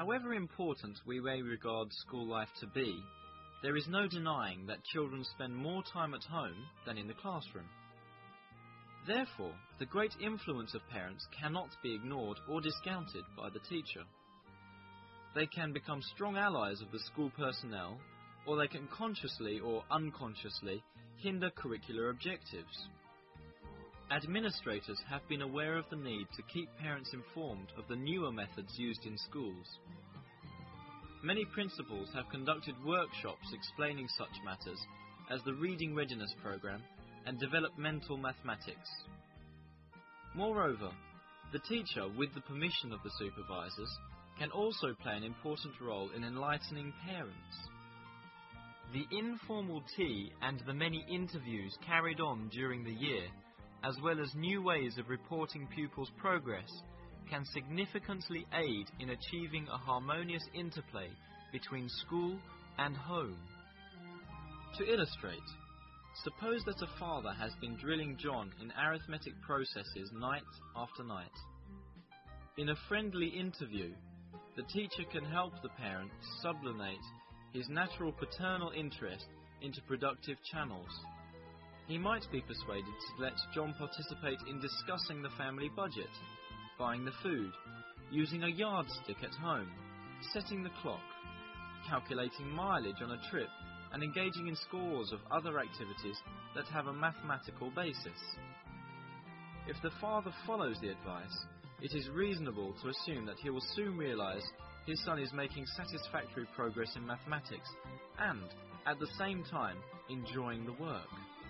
However important we may regard school life to be, there is no denying that children spend more time at home than in the classroom. Therefore, the great influence of parents cannot be ignored or discounted by the teacher. They can become strong allies of the school personnel, or they can consciously or unconsciously hinder curricular objectives. Administrators have been aware of the need to keep parents informed of the newer methods used in schools. Many principals have conducted workshops explaining such matters as the Reading Readiness Programme and Developmental Mathematics. Moreover, the teacher, with the permission of the supervisors, can also play an important role in enlightening parents. The informal tea and the many interviews carried on during the year, as well as new ways of reporting pupils' progress, can significantly aid in achieving a harmonious interplay between school and home. To illustrate, suppose that a father has been drilling John in arithmetic processes night after night. In a friendly interview, the teacher can help the parent sublimate his natural paternal interest into productive channels. He might be persuaded to let John participate in discussing the family budget, buying the food, using a yardstick at home, setting the clock, calculating mileage on a trip, and engaging in scores of other activities that have a mathematical basis. If the father follows the advice, it is reasonable to assume that he will soon realize his son is making satisfactory progress in mathematics and, at the same time, enjoying the work.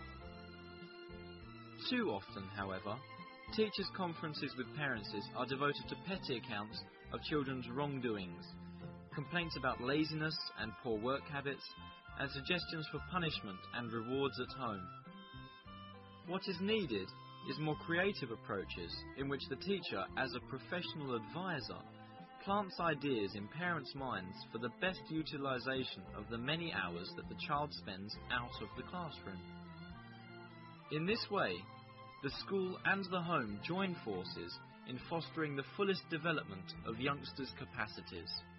Too often, however, teachers' conferences with parents are devoted to petty accounts of children's wrongdoings, complaints about laziness and poor work habits, and suggestions for punishment and rewards at home. What is needed is more creative approaches in which the teacher, as a professional advisor, plants ideas in parents' minds for the best utilization of the many hours that the child spends out of the classroom. In this way, the school and the home join forces in fostering the fullest development of youngsters' capacities.